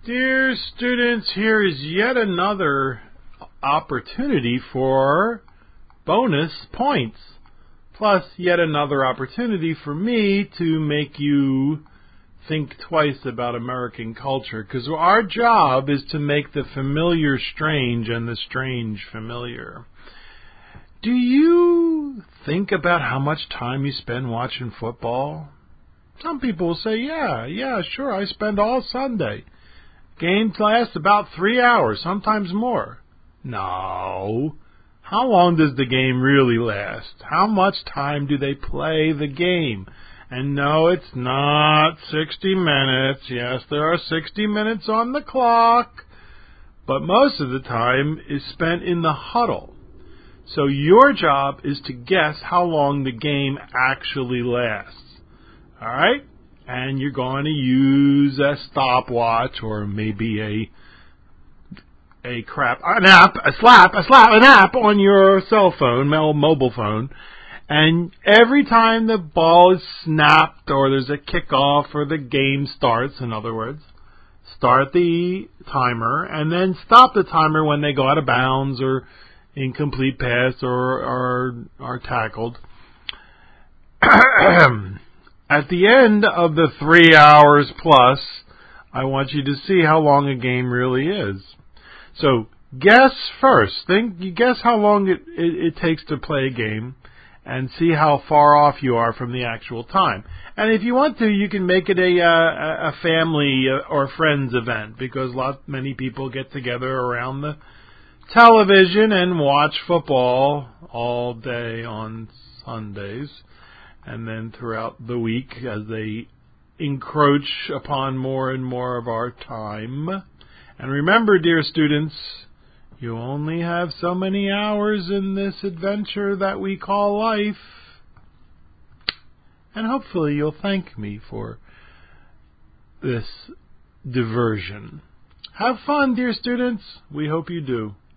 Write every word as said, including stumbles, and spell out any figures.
Dear students, here is yet another opportunity for bonus points. Plus, yet another opportunity for me to make you think twice about American culture. Because our job is to make the familiar strange and the strange familiar. Do you think about how much time you spend watching football? Some people will say, yeah, yeah, sure, I spend all Sunday. Games last about three hours, sometimes more. No. How long does the game really last? How much time do they play the game? And no, it's not sixty minutes. Yes, there are sixty minutes on the clock. But most of the time is spent in the huddle. So your job is to guess how long the game actually lasts. All right? And you're going to use a stopwatch or maybe a a crap, an app, a slap, a slap, an app on your cell phone, mobile phone. And every time the ball is snapped or there's a kickoff or the game starts, in other words, start the timer and then stop the timer when they go out of bounds or incomplete pass or are, are tackled. At the end of the three hours plus, I want you to see how long a game really is. So guess first. Think, you guess how long it, it, it takes to play a game and see how far off you are from the actual time. And if you want to, you can make it a, a, a family or friends event because lot many people get together around the television and watch football all day on Sundays. And then throughout the week as they encroach upon more and more of our time. And remember, dear students, you only have so many hours in this adventure that we call life. And hopefully you'll thank me for this diversion. Have fun, dear students. We hope you do.